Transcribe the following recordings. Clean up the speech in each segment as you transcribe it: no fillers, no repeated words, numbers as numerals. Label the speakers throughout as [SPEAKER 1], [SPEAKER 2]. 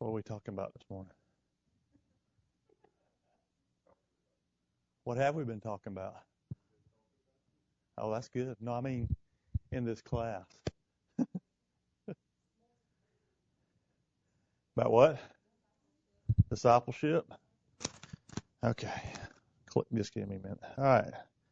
[SPEAKER 1] What are we talking about this morning? What have we been talking about? Oh, that's good. No, I mean in this class. About what? Discipleship? Okay. Just give me a minute. All right.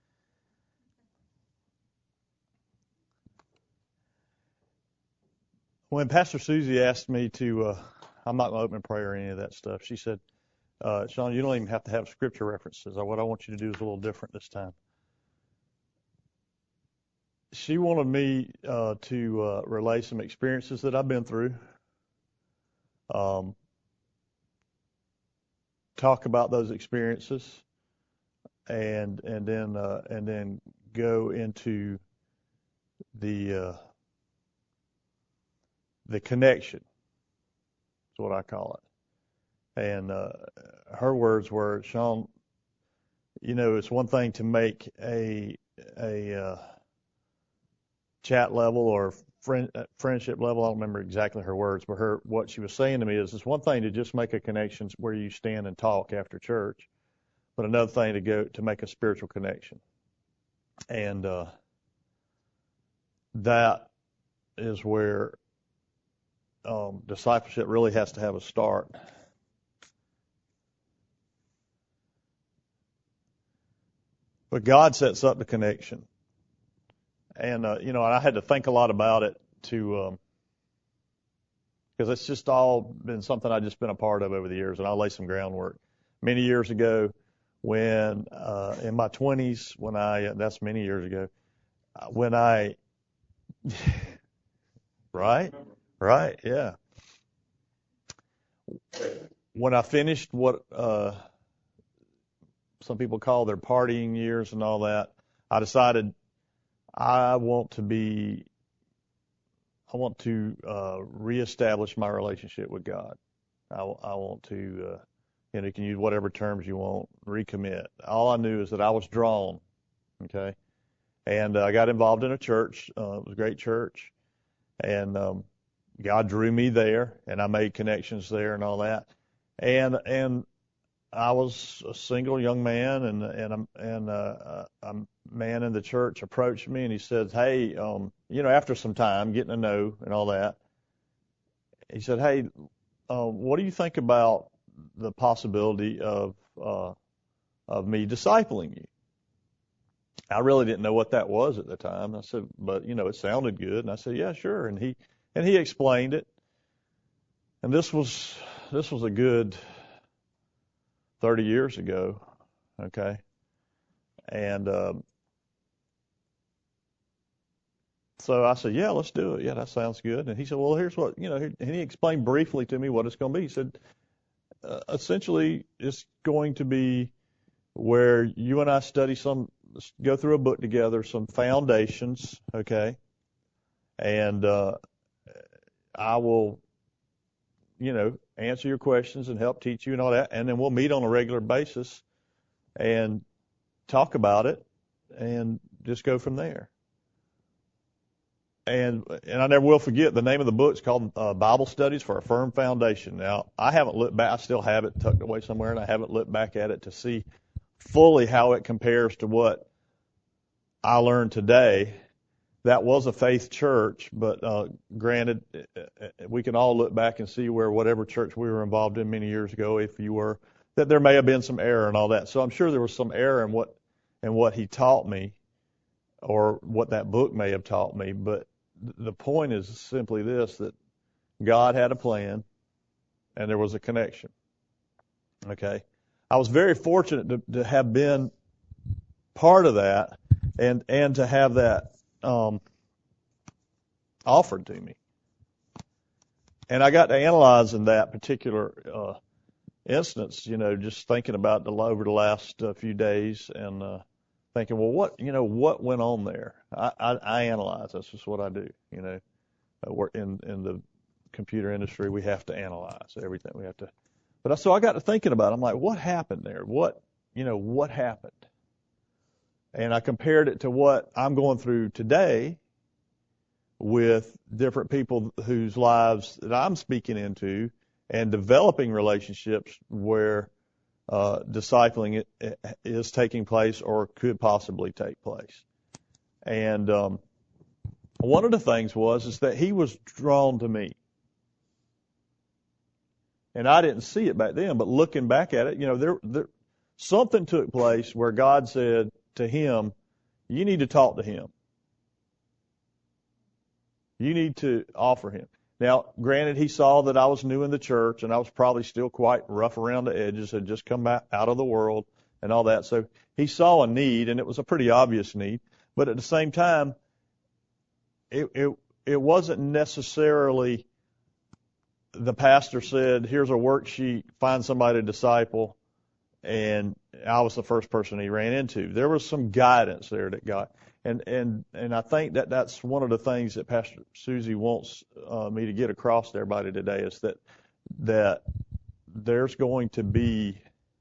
[SPEAKER 1] When Pastor Susie asked me to, I'm not going to open prayer or any of that stuff, she said, Sean, you don't even have to have scripture references. What I want you to do is a little different this time. She wanted me to relay some experiences that I've been through, talk about those experiences, and then go into the connection. Is what I call it. And her words were, Sean, it's one thing to make a chat level or friendship level. I don't remember exactly her words, but what she was saying to me is, it's one thing to just make a connection where you stand and talk after church, but another thing to go to make a spiritual connection. And that is where discipleship really has to have a start. But God sets up the connection. And, I had to think a lot about it because it's just all been something I've just been a part of over the years, and I'll lay some groundwork. Many years ago, when in my 20s, that's many years ago, right, yeah. When I finished what some people call their partying years and all that, I decided I want to reestablish my relationship with God. I want to, you can use whatever terms you want, recommit. All I knew is that I was drawn, okay? And I got involved in a church. It was a great church. And God drew me there, and I made connections there and all that. And I was a single young man, and a man in the church approached me, and he said, hey, after some time getting to know and all that, he said, hey, what do you think about the possibility of me discipling you? I really didn't know what that was at the time. I said, but it sounded good, and I said, yeah, sure. And he explained it, and this was a good 30 years ago, okay? And so I said, yeah, let's do it. Yeah, that sounds good. And he said, well, here's what, and he explained briefly to me what it's going to be. He said, essentially, it's going to be where you and I go through a book together, some foundations, okay? And I will, answer your questions and help teach you and all that. And then we'll meet on a regular basis and talk about it and just go from there. And I never will forget, the name of the book is called Bible Studies for a Firm Foundation. Now, I haven't looked back. I still have it tucked away somewhere, and I haven't looked back at it to see fully how it compares to what I learned today. That was a faith church, but granted, we can all look back and see where whatever church we were involved in many years ago, if you were, that there may have been some error and all that. So I'm sure there was some error in what he taught me, or what that book may have taught me. But the point is simply this, that God had a plan, and there was a connection. Okay? I was very fortunate to have been part of that, and to have that offered to me. And I got to analyzing that particular instance, just thinking about over the last few days, and thinking, well, what went on there? I analyze. That's just what I do. We're in the computer industry, we have to analyze everything. So I got to thinking about it. I'm like, what happened there? What happened? And I compared it to what I'm going through today with different people whose lives that I'm speaking into, and developing relationships where discipling is taking place or could possibly take place. And one of the things is that he was drawn to me. And I didn't see it back then, but looking back at it, there something took place where God said to him, you need to talk to him. You need to offer him. Now, granted, he saw that I was new in the church and I was probably still quite rough around the edges, had just come out of the world and all that. So he saw a need, and it was a pretty obvious need. But at the same time, it wasn't necessarily the pastor said, here's a worksheet, find somebody to disciple, and I was the first person he ran into. There was some guidance there that got, and I think that that's one of the things that Pastor Susie wants me to get across to everybody today is that there's going to be,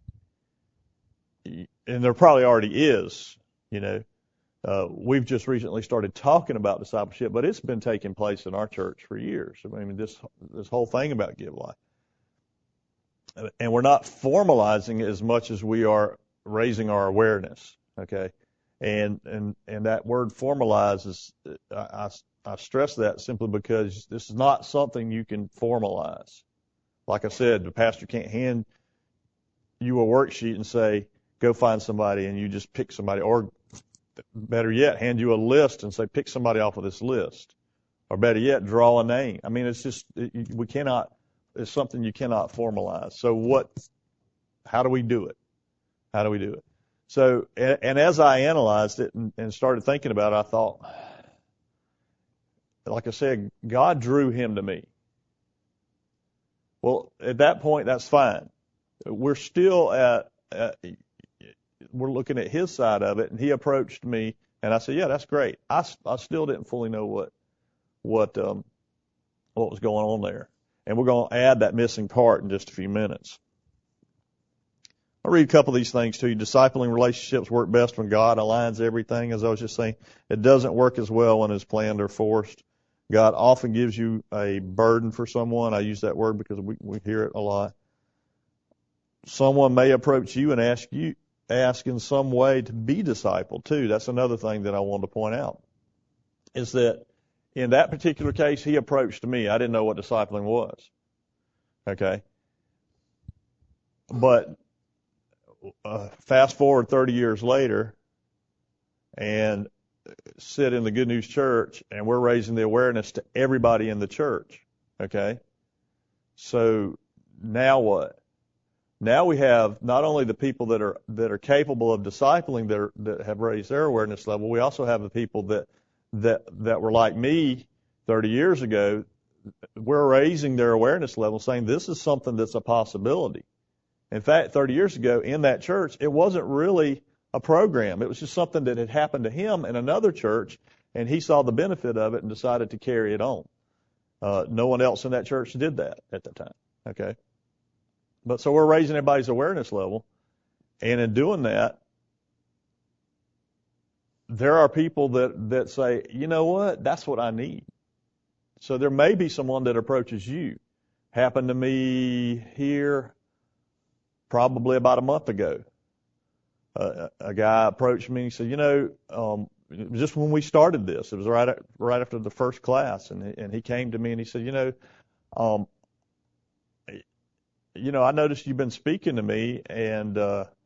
[SPEAKER 1] and there probably already is, we've just recently started talking about discipleship, but it's been taking place in our church for years. I mean, this whole thing about Give Life. And we're not formalizing it as much as we are raising our awareness, okay? And that word formalize I stress that simply because this is not something you can formalize. Like I said, the pastor can't hand you a worksheet and say, go find somebody, and you just pick somebody, or better yet, hand you a list and say, pick somebody off of this list. Or better yet, draw a name. I mean, it's something you cannot formalize. So how do we do it? How do we do it? So, and as I analyzed it and started thinking about it, I thought, like I said, God drew him to me. Well, at that point, that's fine. We're still we're looking at his side of it, and he approached me, and I said, yeah, that's great. I still didn't fully know what was going on there. And we're going to add that missing part in just a few minutes. I'll read a couple of these things to you. Discipling relationships work best when God aligns everything. As I was just saying, it doesn't work as well when it's planned or forced. God often gives you a burden for someone. I use that word because we hear it a lot. Someone may approach you and ask in some way to be discipled too. That's another thing that I wanted to point out, is that in that particular case, he approached me. I didn't know what discipling was. Okay. But fast forward 30 years later and sit in the Good News Church, and we're raising the awareness to everybody in the church. Okay. So now what? Now we have not only the people that are capable of discipling that have raised their awareness level, we also have the people that were like me 30 years ago. We're raising their awareness level, saying this is something that's a possibility. In fact, 30 years ago in that church, it wasn't really a program. It was just something that had happened to him in another church, and he saw the benefit of it and decided to carry it on. No one else in that church did that at the time. Okay. But so we're raising everybody's awareness level, and in doing that, there are people that say, you know what, that's what I need. So there may be someone that approaches you. Happened to me here probably about a month ago. A guy approached me and he said, just when we started this, it was right after the first class, and he came to me and he said, I noticed you've been speaking to me and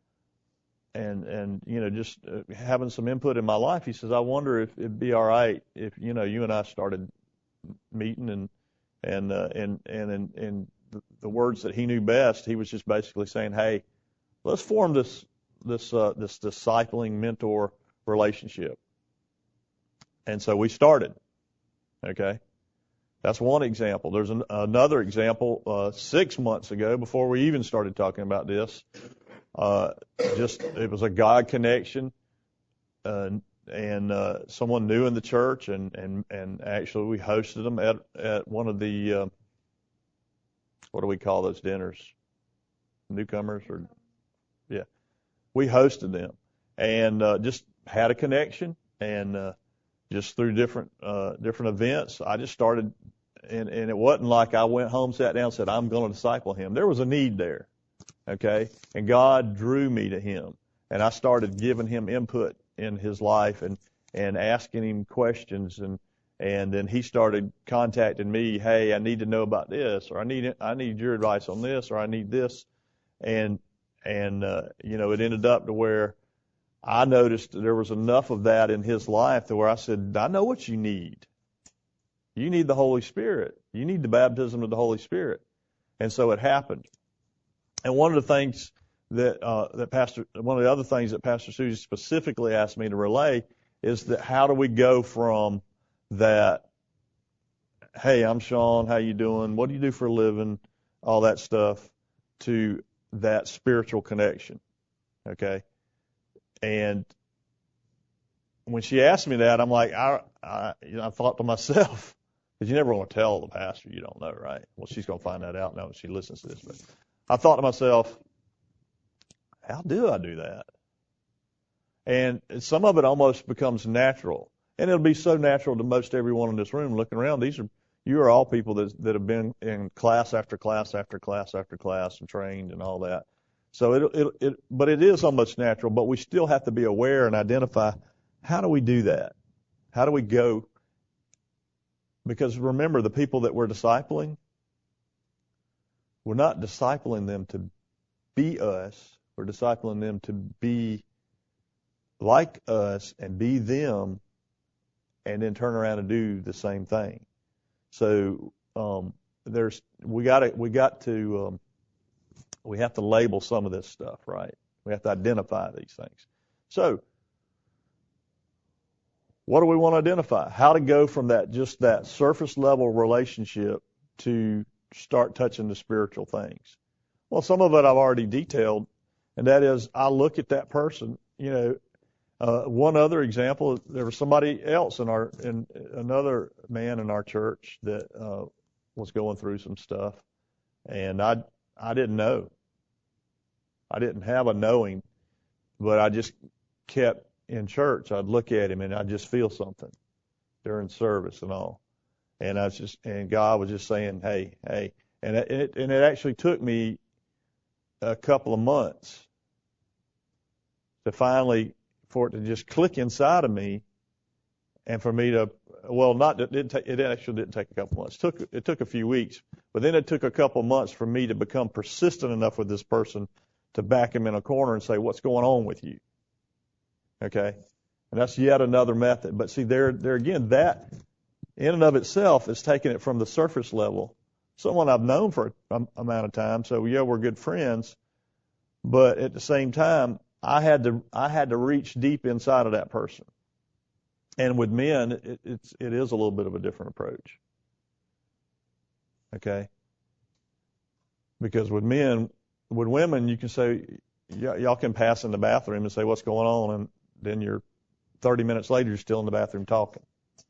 [SPEAKER 1] just having some input in my life. He says, I wonder if it'd be all right if, you and I started meeting and the words that he knew best, he was just basically saying, hey, let's form this discipling mentor relationship. And so we started. Okay. That's one example. There's another example, 6 months ago, before we even started talking about this. It was a God connection, and someone new in the church, and actually we hosted them at one of the, what do we call those dinners? Newcomers yeah. We hosted them and, just had a connection, and, just through different events, I just started and it wasn't like I went home, sat down, and said, I'm going to disciple him. There was a need there. Okay. And God drew me to him, and I started giving him input in his life and asking him questions, and then he started contacting me. Hey, I need to know about this, or I need your advice on this, or I need this. And it ended up to where I noticed there was enough of that in his life to where I said, I know what you need. You need the Holy Spirit. You need the baptism of the Holy Spirit. And so it happened. And one of the things one of the other things that Pastor Susie specifically asked me to relay is that how do we go from that, hey, I'm Sean, how you doing? What do you do for a living? All that stuff, to that spiritual connection. Okay? And when she asked me that, I'm like, I thought to myself, because you never want to tell the pastor you don't know, right? Well, she's going to find that out now when she listens to this. But I thought to myself, how do I do that? And some of it almost becomes natural. And it'll be so natural to most everyone in this room looking around. You are all people that have been in class after class after class after class and trained and all that. So but it is almost natural, but we still have to be aware and identify, how do we do that? How do we go? Because remember, the people that we're discipling, we're not discipling them to be us. We're discipling them to be like us and be them, and then turn around and do the same thing. So we have to label some of this stuff, right? We have to identify these things. So what do we want to identify? How to go from that surface level relationship to start touching the spiritual things? Well, some of it I've already detailed, and that is, I look at that person. One other example, there was somebody else another man in our church that was going through some stuff, and I didn't know. I didn't have a knowing, but I just kept in church. I'd look at him and I'd just feel something during service and all, and God was just saying, hey, and it actually took me a couple of months to finally, for it to just click inside of me, and for me to, it actually didn't take a couple months. It took a few weeks, but then it took a couple months for me to become persistent enough with this person to back him in a corner and say, what's going on with you? Okay? And that's yet another method. But see, there again, that in and of itself is taking it from the surface level. Someone I've known for an amount of time, so yeah, we're good friends, but at the same time, I had to reach deep inside of that person. And with men, it is a little bit of a different approach. Okay? Because with women, you can say, y'all can pass in the bathroom and say, what's going on? And then you're 30 minutes later, you're still in the bathroom talking.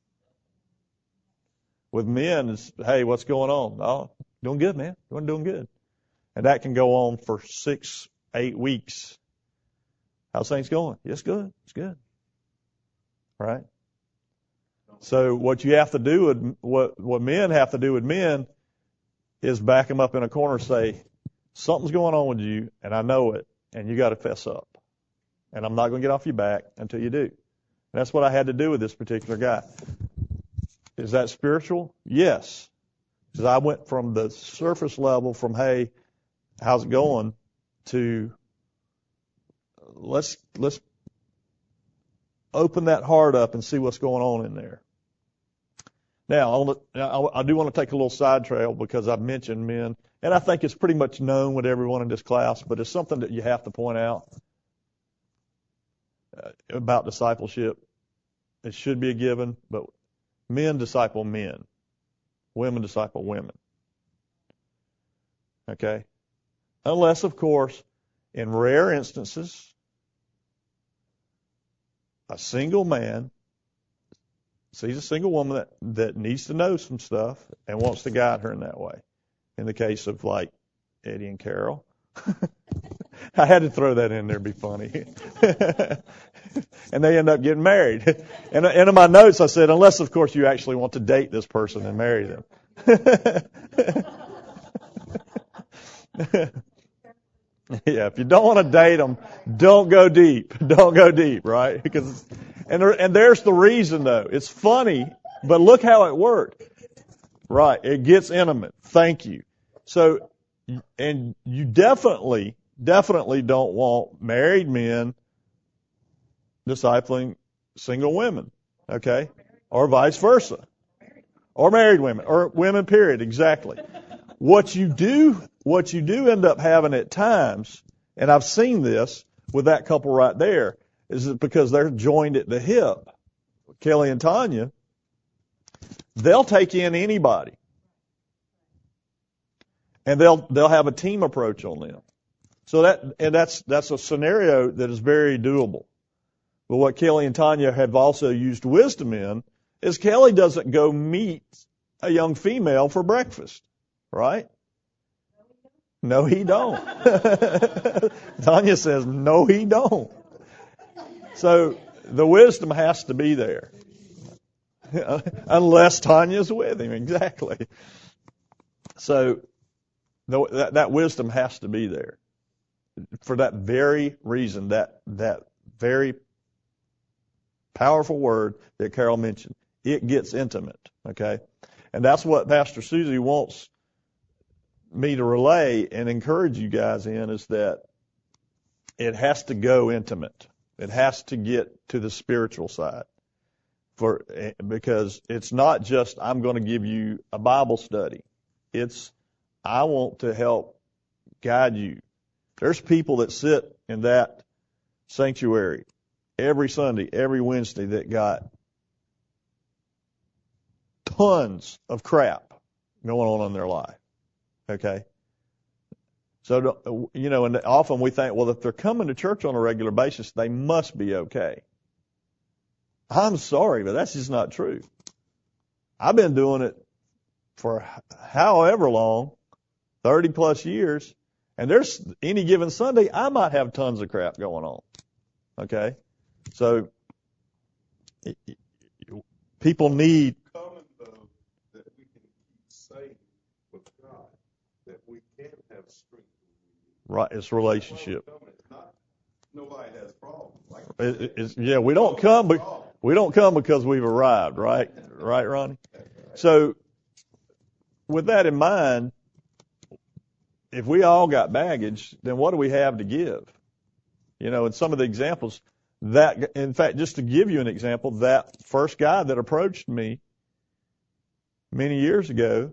[SPEAKER 1] With men, it's, hey, what's going on? Oh, doing good, man. Doing good. And that can go on for 6-8 weeks. How's things going? It's good. It's good. Right? So what you have to do, what men have to do with men, is back them up in a corner and say, something's going on with you, and I know it, and you got to fess up. And I'm not going to get off your back until you do. And that's what I had to do with this particular guy. Is that spiritual? Yes. Because I went from the surface level, from, hey, how's it going, to let's open that heart up and see what's going on in there. Now, I do want to take a little side trail because I've mentioned men, and I think it's pretty much known with everyone in this class, but it's something that you have to point out about discipleship. It should be a given, but men disciple men. Women disciple women. Okay? Unless, of course, in rare instances, a single man sees a single woman that needs to know some stuff and wants to guide her in that way. In the case of, like, Eddie and Carol. I had to throw that in there to be funny. And they end up getting married. And in my notes I said, unless, of course, you actually want to date this person and marry them. Yeah, if you don't want to date them, don't go deep. Don't go deep, right? Because, and there's the reason though. It's funny, but look how it worked. Right, it gets intimate. Thank you. So, and you definitely don't want married men discipling single women, okay? Or vice versa. Or married women, or women, period, exactly. What you do end up having at times, and I've seen this with that couple right there, is that because they're joined at the hip, Kelly and Tanya, they'll take in anybody. And they'll have a team approach on them. So that's a scenario that is very doable. But what Kelly and Tanya have also used wisdom in is Kelly doesn't go meet a young female for breakfast, right? No, he don't. Tanya says, no, he don't. So the wisdom has to be there. Unless Tanya's with him, exactly. So that wisdom has to be there. For that very reason, that very powerful word that Carol mentioned. It gets intimate, okay? And that's what Pastor Susie wants me to relay and encourage you guys in, is that it has to go intimate. It has to get to the spiritual side. Because it's not just, I'm going to give you a Bible study. It's, I want to help guide you. There's people that sit in that sanctuary every Sunday, every Wednesday that got tons of crap going on in their life. Okay? So, and often we think, well, if they're coming to church on a regular basis, they must be okay. I'm sorry, but that's just not true. I've been doing it for however long, 30 plus years, and there's any given Sunday, I might have tons of crap going on. Okay? So, people need.
[SPEAKER 2] Common, though, that we can keep safe with God, that we can have strength.
[SPEAKER 1] Right, it's relationship.
[SPEAKER 2] Nobody has problems.
[SPEAKER 1] We don't come because we've arrived, right? Right, Ronnie? So, with that in mind, if we all got baggage, then what do we have to give? And some of the examples that, in fact, just to give you an example, that first guy that approached me many years ago,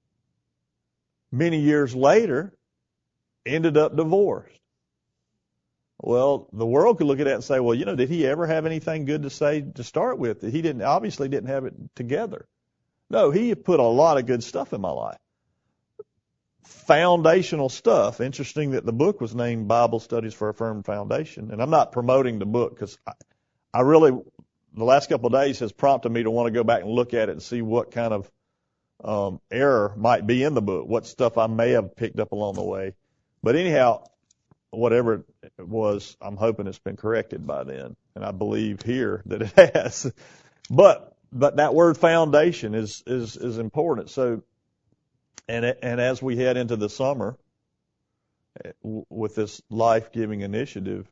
[SPEAKER 1] many years later, ended up divorced. Well, the world could look at that and say, well, did he ever have anything good to say to start with? He obviously didn't have it together. No, he put a lot of good stuff in my life. Foundational stuff. Interesting that the book was named Bible Studies for a Firm Foundation. And I'm not promoting the book because I really, the last couple of days has prompted me to want to go back and look at it and see what kind of error might be in the book, what stuff I may have picked up along the way. But anyhow, whatever it was, I'm hoping it's been corrected by then. And I believe here that it has. But that word foundation is important. So, and as we head into the summer with this life-giving initiative,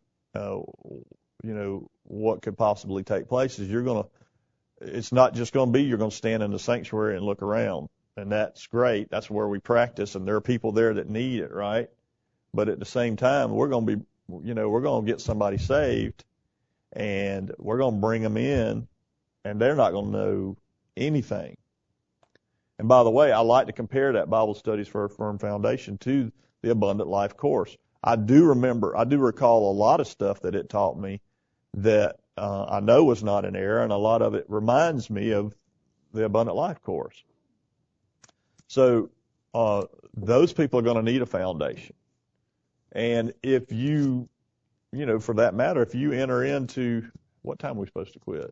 [SPEAKER 1] what could possibly take place is it's not just going to be you're going to stand in the sanctuary and look around. And that's great. That's where we practice, and there are people there that need it, right? But at the same time, we're going to be, we're going to get somebody saved, and we're going to bring them in, and they're not going to know anything. And by the way, I like to compare that Bible Studies for a Firm Foundation to the Abundant Life course. I do recall a lot of stuff that it taught me that I know was not an error, and a lot of it reminds me of the Abundant Life course. So those people are going to need a foundation. And if you, for that matter, if you enter into, what time are we supposed to quit?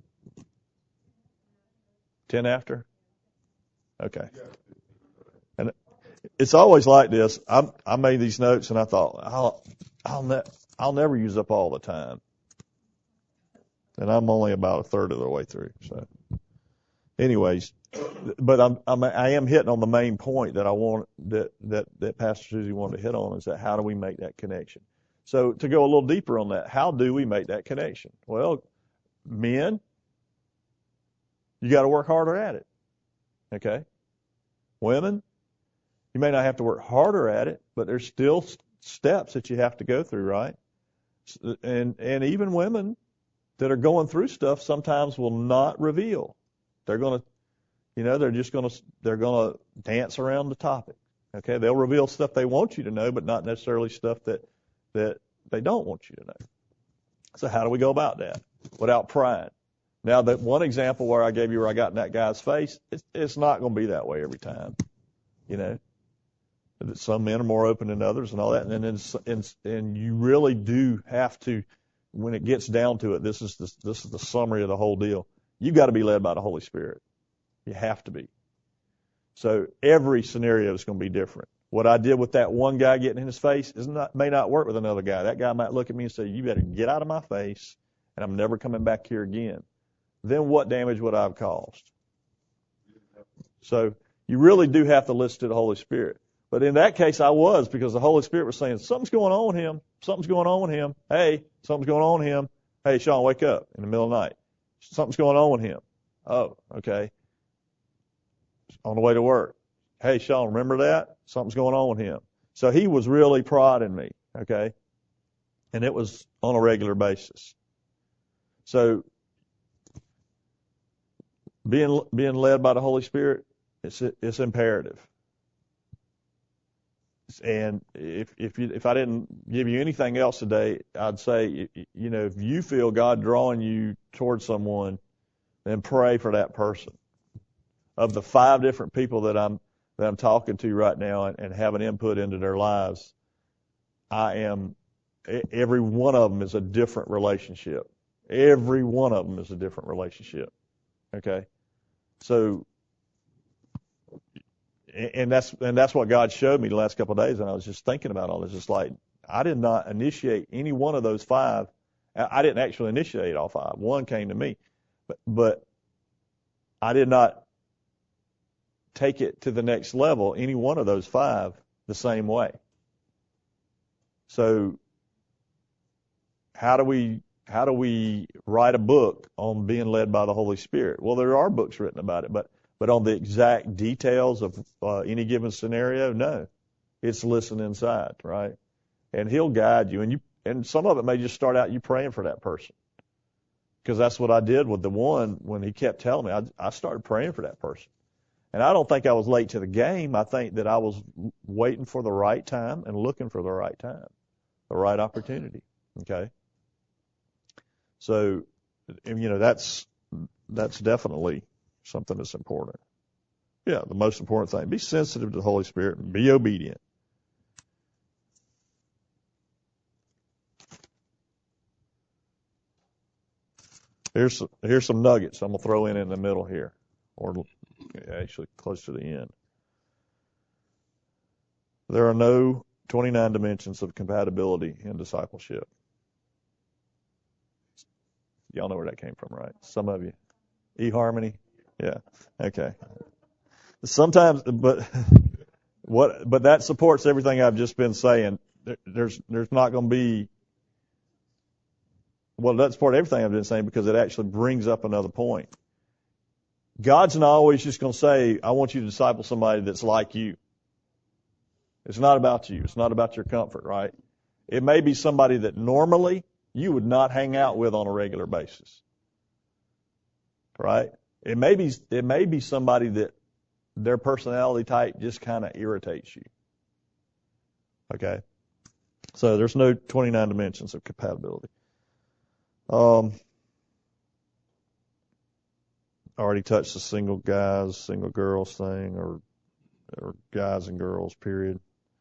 [SPEAKER 1] 10 after? Okay. And it's always like this. I made these notes and I thought, I'll never use up all the time. And I'm only about a third of the way through. So anyways, but I am hitting on the main point that I want that Pastor Susie wanted to hit on, is that how do we make that connection? So to go a little deeper on that, how do we make that connection? Well, men, you got to work harder at it. Okay? Women, you may not have to work harder at it, but there's still steps that you have to go through, right? And even women that are going through stuff sometimes will not reveal. They're going to, they're going to dance around the topic. Okay? They'll reveal stuff they want you to know, but not necessarily stuff that they don't want you to know. So how do we go about that without prying? Now, that one example where I gave you where I got in that guy's face, it's not going to be that way every time. Some men are more open than others and all that. And you really do have to, when it gets down to it, this is the summary of the whole deal. You've got to be led by the Holy Spirit. You have to be. So every scenario is going to be different. What I did with that one guy getting in his face may not work with another guy. That guy might look at me and say, you better get out of my face, and I'm never coming back here again. Then what damage would I have caused? So you really do have to listen to the Holy Spirit. But in that case, I was, because the Holy Spirit was saying, something's going on with him. Something's going on with him. Hey, something's going on with him. Hey, Sean, wake up in the middle of the night. Something's going on with him. Oh, okay. On the way to work. Hey, Sean, remember that? Something's going on with him. So he was really prodding me, okay? And it was on a regular basis. So being led by the Holy Spirit, it's imperative. And if I didn't give you anything else today, I'd say, if you feel God drawing you towards someone, then pray for that person. Of the 5 different people that I'm talking to right now and have an input into their lives, every one of them is a different relationship. Every one of them is a different relationship. Okay? So, and that's what God showed me the last couple of days, and I was just thinking about all this. It's like, I did not initiate any one of those 5. I didn't actually initiate all 5. One came to me, but I did not take it to the next level, any one of those 5, the same way. So how do we write a book on being led by the Holy Spirit? Well, there are books written about it, but on the exact details of any given scenario, no. It's listen inside, right? And He'll guide you, and some of it may just start out you praying for that person. Because that's what I did with the one when he kept telling me. I started praying for that person. And I don't think I was late to the game. I think that I was waiting for the right time and looking for the right time, the right opportunity. Okay? So, that's definitely something that's important. Yeah, the most important thing. Be sensitive to the Holy Spirit and be obedient. Here's some nuggets I'm going to throw in the middle here, or actually close to the end. There are no 29 dimensions of compatibility in discipleship. Y'all know where that came from, right? Some of you. eHarmony? Yeah. Okay. Sometimes, but that supports everything I've just been saying. There's not going to be, well, that supports everything I've been saying because it actually brings up another point. God's not always just going to say, I want you to disciple somebody that's like you. It's not about you. It's not about your comfort, right? It may be somebody that normally you would not hang out with on a regular basis. Right? It may be somebody that their personality type just kind of irritates you. Okay? So there's no 29 dimensions of compatibility. I already touched the single guys, single girls thing, or guys and girls, period.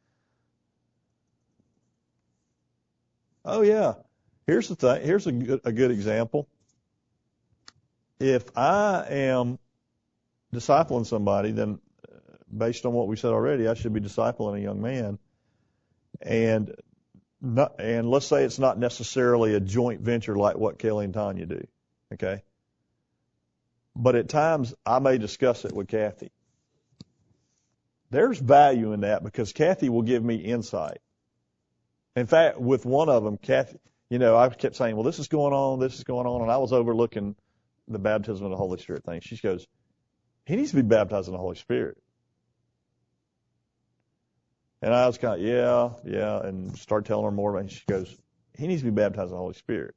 [SPEAKER 1] Oh yeah. Here's the thing. Here's a good example. If I am discipling somebody, then based on what we said already, I should be discipling a young man. And let's say it's not necessarily a joint venture like what Kelly and Tanya do. Okay? But at times, I may discuss it with Kathy. There's value in that because Kathy will give me insight. In fact, with one of them, Kathy, I kept saying, well, this is going on, and I was overlooking the baptism of the Holy Spirit thing. She goes, he needs to be baptized in the Holy Spirit. And I was kind of, yeah, and started telling her more about it. She goes, he needs to be baptized in the Holy Spirit.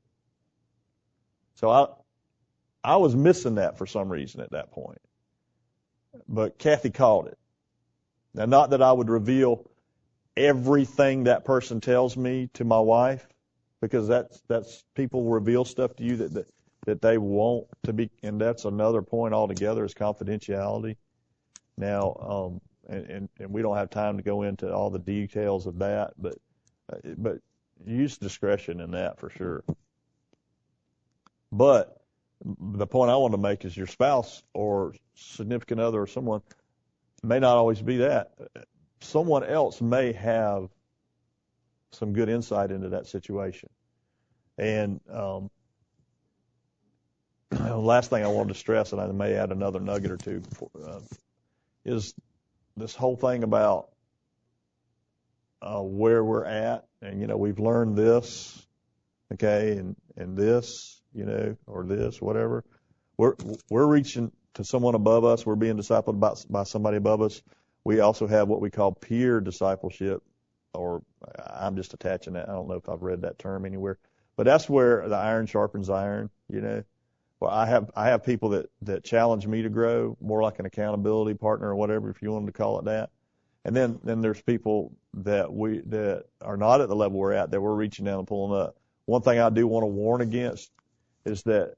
[SPEAKER 1] So I was missing that for some reason at that point. But Kathy called it. Now, not that I would reveal everything that person tells me to my wife, because that's people reveal stuff to you that they want to be, and that's another point altogether is confidentiality. Now, and we don't have time to go into all the details of that, but use discretion in that for sure. But the point I want to make is your spouse or significant other or someone may not always be that. Someone else may have some good insight into that situation. And last thing I wanted to stress, and I may add another nugget or two, is this whole thing about where we're at. And, we've learned this, okay, and this, or this, whatever. We're reaching to someone above us. We're being discipled by somebody above us. We also have what we call peer discipleship, or I'm just attaching that. I don't know if I've read that term anywhere, but that's where the iron sharpens iron. Well, I have people that challenge me to grow, more like an accountability partner or whatever, if you wanted to call it that. And then there's people that are not at the level we're at, that we're reaching down and pulling up. One thing I do want to warn against is that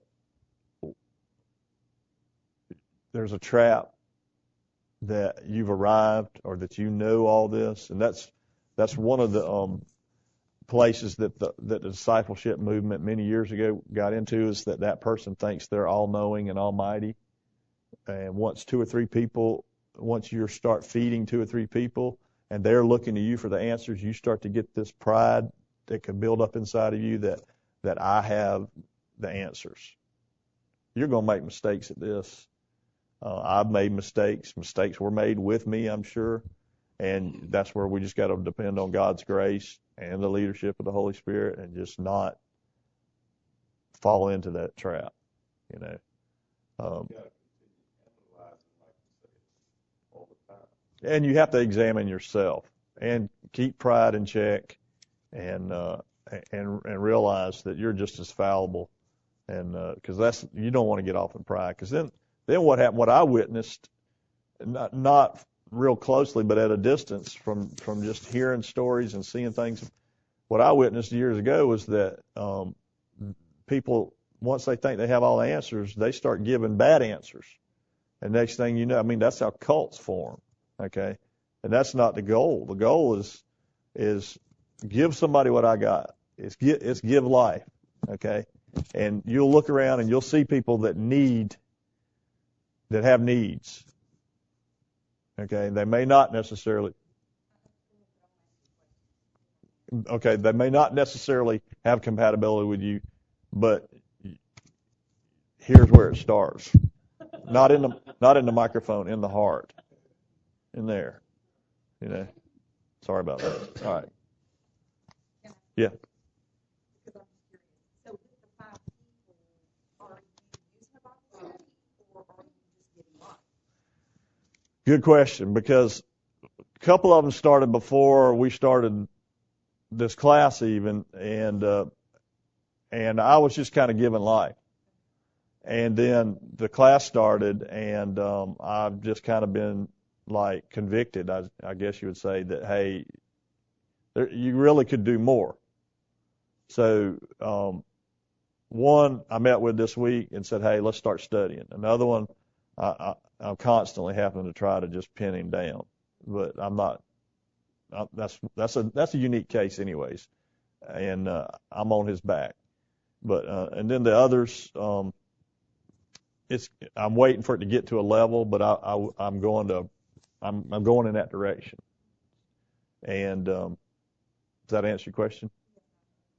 [SPEAKER 1] there's a trap that you've arrived or that all this, and that's one of the places that the discipleship movement many years ago got into, is that person thinks they're all-knowing and almighty, and once you start feeding 2 or 3 people and they're looking to you for the answers, you start to get this pride that can build up inside of you that I have the answers. You're going to make mistakes at this. I've made mistakes. Mistakes were made with me, I'm sure. And that's where we just got to depend on God's grace and the leadership of the Holy Spirit and just not fall into that trap, And you have to examine yourself and keep pride in check and realize that you're just as fallible. And because you don't want to get off in pride. Because then what happened? What I witnessed, not real closely, but at a distance from just hearing stories and seeing things. What I witnessed years ago was that people, once they think they have all the answers, they start giving bad answers. And next thing you know, that's how cults form. Okay, and that's not the goal. The goal is give somebody what I got. It's give life. Okay. And you'll look around and you'll see people that have needs. Okay, they may not necessarily have compatibility with you, but here's where it starts. Not in the microphone, in the heart. In there. Sorry about that. All right. Yeah. Good question, because a couple of them started before we started this class even, and I was just kind of giving life. And then the class started, and I've just kind of been like convicted, I guess you would say, that, hey, you really could do more. So one I met with this week and said, hey, let's start studying. Another one, I'm constantly having to try to just pin him down, but I'm not. That's a unique case, anyways, and I'm on his back. But and then the others, I'm waiting for it to get to a level, but I'm going in that direction. And does that answer your question?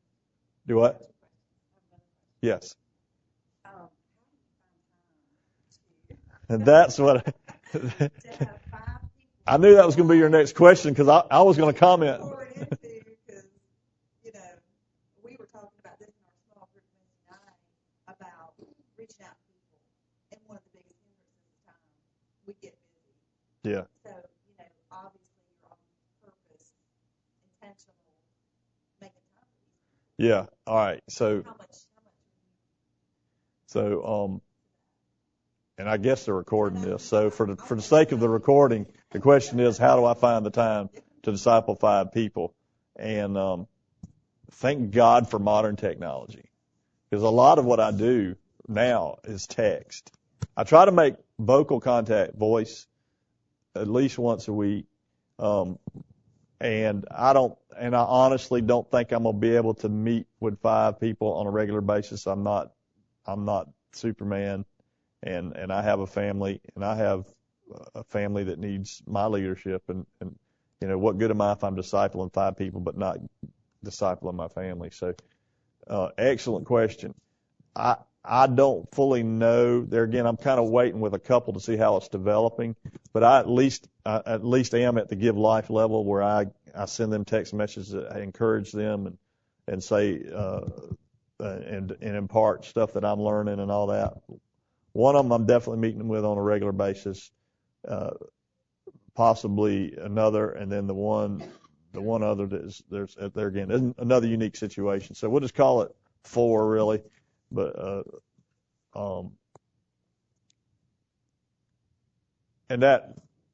[SPEAKER 1] Do what? Yes. And that's what
[SPEAKER 3] To have 5 people.
[SPEAKER 1] I knew that was going to be your next question because I was going to comment.
[SPEAKER 3] Because, you know, we were talking about this in our small group Wednesday night about reaching out to people. And one of the biggest hindrances is time. We get busy.
[SPEAKER 1] Yeah.
[SPEAKER 3] So, you know, obviously you're on purpose, intentional, making time for these people.
[SPEAKER 1] Yeah. All right. So,
[SPEAKER 3] How much
[SPEAKER 1] and I guess they're recording this. So for the sake of the recording, the question is, how do I find the time to disciple 5 people? And thank God for modern technology, because a lot of what I do now is text. I try to make vocal contact, voice, at least once a week. And I honestly don't think I'm gonna be able to meet with 5 people on a regular basis. I'm not Superman. And I have a family, and I have a family that needs my leadership. And you know, what good am I if I'm discipling 5 people but not discipling my family? So, excellent question. I don't fully know. There again, I'm kind of waiting with a couple to see how it's developing. But I at least am at the Give Life level where I send them text messages that I encourage them and say and impart stuff that I'm learning and all that. One of them I'm definitely meeting with on a regular basis, possibly another, and then the one other there's there again isn't another unique situation. So we'll just call it 4 really, but and that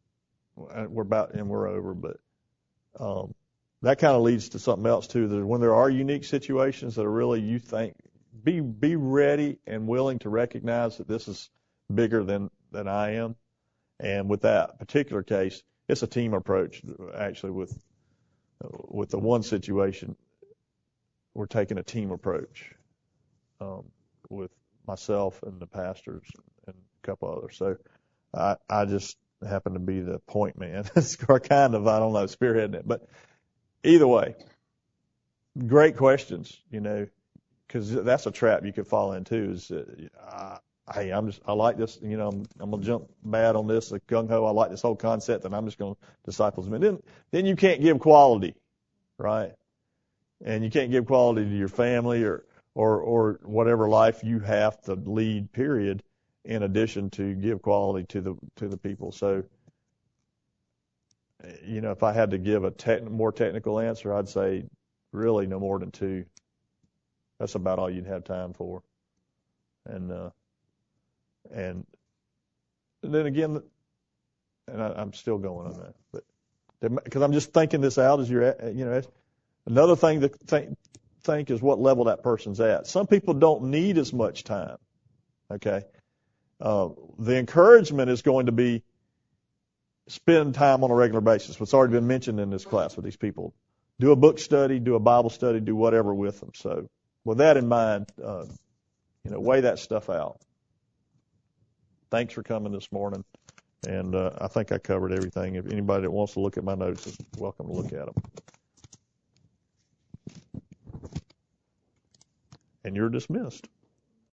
[SPEAKER 1] we're over, but that kind of leads to something else too. That when there are unique situations that are really you think. Be ready and willing to recognize that this is bigger than I am. And with that particular case, it's a team approach. Actually, with the one situation, we're taking a team approach with myself and the pastors and a couple others. So I just happen to be the point man. It's kind of, I don't know, spearheading it. But either way, great questions, you know. Because that's a trap you could fall into. Is hey, I like this. You know, I'm gonna jump bad on this, gung ho. I like this whole concept, and I'm just gonna disciple them. Then you can't give quality, right? And you can't give quality to your family or whatever life you have to lead. Period. In addition to give quality to the people. So, you know, if I had to give a more technical answer, I'd say really no more than 2. That's about all you'd have time for. And then again, and I'm still going on that, but because I'm just thinking this out as you're, you know, another thing to think is what level that person's at. Some people don't need as much time. Okay. The encouragement is going to be spend time on a regular basis. What's already been mentioned in this class with these people. Do a book study, do a Bible study, do whatever with them. So, with that in mind, you know, weigh that stuff out. Thanks for coming this morning, and I think I covered everything. If anybody that wants to look at my notes is welcome to look at them. And you're dismissed.